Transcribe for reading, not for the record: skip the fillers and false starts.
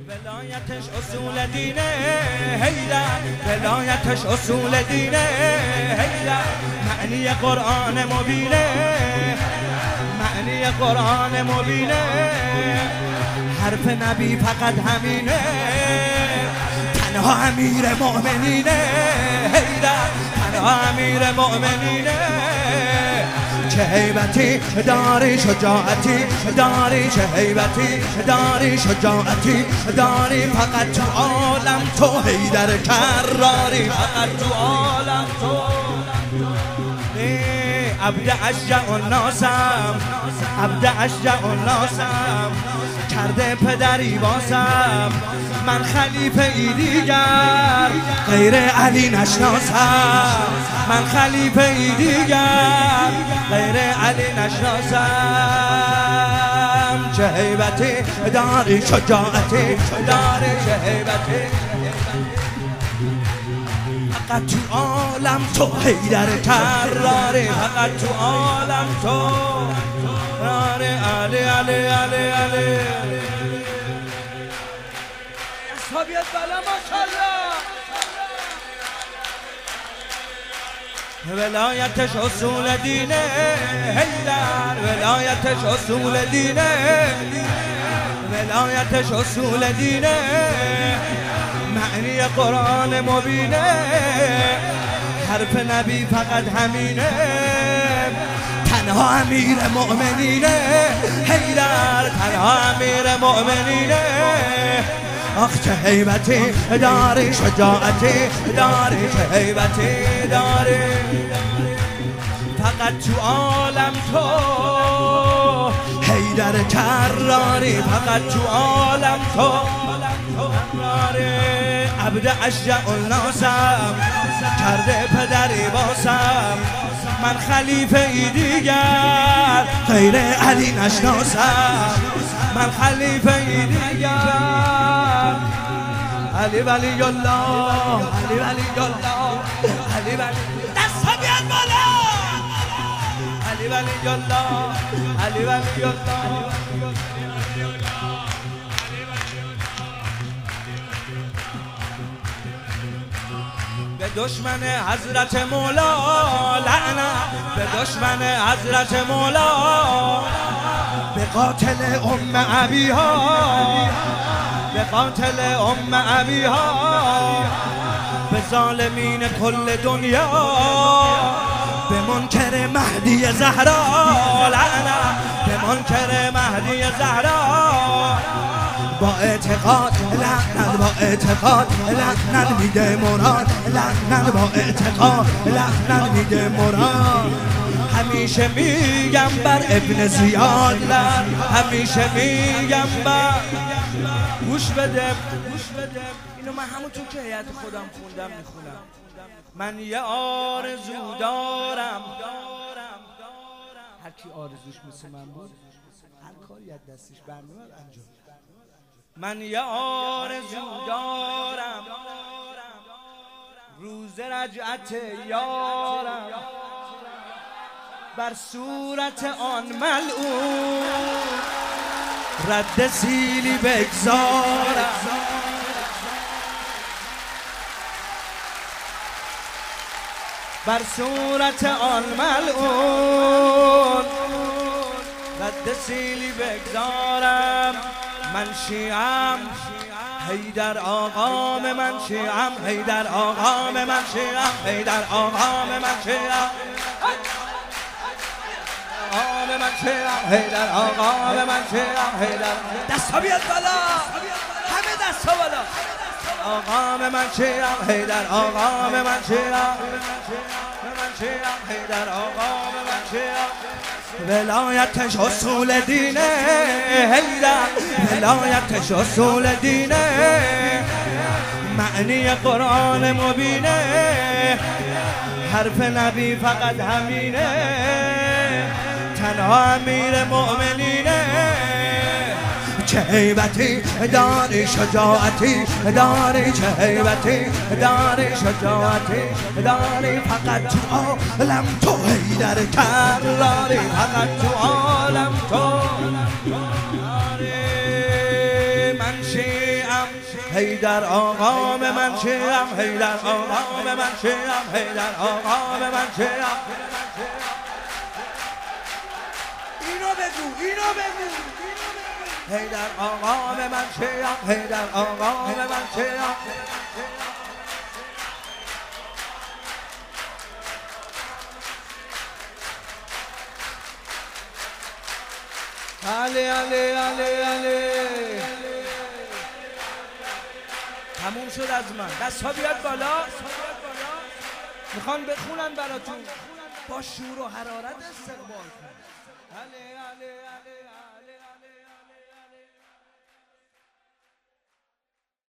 ولایتش اصول دینه حیدر، ولایتش اصول دینه حیدر، معنی قرآن مبینه، معنی قرآن مبینه، حرف نبی فقط همینه، تنها امیر مؤمنینه حیدر، تنها امیر مؤمنینه. چه هیبتی داری، شجاعتی داری، چه هیبتی داری، شجاعتی داری، فقط تو عالم تو حیدر کراری، فقط تو عالم تو. عبد اشجع الناسم، عبد اشجع الناسم، کرده پدری باسم، من خلیفه ای دیگر غیر علی نشناسم، من خلیفه ای دیگر غیر علی نشناسم. چه هیبتی داری، شجاعتی داری، چه هیبتی، فقط تو عالم تو حیدر کراری، فقط تو عالم تو. علی علی علی علی علی اصحابیت بالا ماشاءالله. ولایتش اصول دینه حیدر، ولایتش اصول دینه، ولایتش اصول دینه، معنی قرآن مبینه، حرف نبی فقط همینه، تنها امیر مؤمنینه حیدر، تنها امیر مؤمنینه. آخ چه هیبتی داری، شجاعتی داری، چه هیبتی داری، فقط تو عالم تو حیدر کراری، فقط تو عالم تو. عبد اشجع الناسم، کرده پدری باسم، من خلیفه ای دیگر غیر علی نشناسم، من خلیفه ای دیگر. علی ولی الله، علی ولی الله، علی ولی دست بیاد بالا، علی ولی الله، علی ولی الله. به دشمن حضرت مولا لعنت، به دشمن حضرت مولا، به قاتل ام ابیها، به قاتل ام ابیها، به ظالمین کل دنیا، به منکر مهدی زهرا لعنت، به منکر مهدی زهرا. با اعتقاد لعنت، با اعتقاد لعنت میده مراد، لعنت با اعتقاد لعنت میده مراد. همیشه میگم بر ابن زیاد لعنت، همیشه میگم بر. گوش بده، گوش بده، اینو من همونطور که هیئت خودم خوندم میخونم. من یه آرزو دارم، هر کی آرزوش مثل من بود هر کاری از دستش برمیاد انجام. من یه آرزو دارم، روز رجعت یارم، بر صورت آن ملعون رد سیلی بگذارم، بر صورت آن ملعون رد سیلی بگذارم. من شیعم حیدر آقام، من شیعم حیدر آقام، من شیعم حیدر آقام، من شیعم آقام، من شیعم حیدر آقام، من شیعم حیدر. دستا بیاد بالا، همه دستا بالا. آقام من شیعم حیدر آقام، من شیعم، من شیعم حیدر آقام، من شیعم. ولایتش اصول دینه حیدر، ولایتش اصول دینه، معنی قرآن مبینه، حرف نبی فقط همینه، تنها امیر مؤمنینه. چه هیبتی داری، شجاعتی داری، چه هیبتی داری، شجاعتی داری، فقط تو عالم تو حیدر کراری، فقط تو عالم تو. من شیعم حیدر آقا به من چیم حیدر آقا به من چیم حیدر آقا به من چیم اینو بگو حیدر آقا به من چیم حیدر آقا به من چیم علی تموم شد از من. دست‌ها بیاد بالا. میخوان بخونن براتون. با شور و حرارت استقبال کن. علی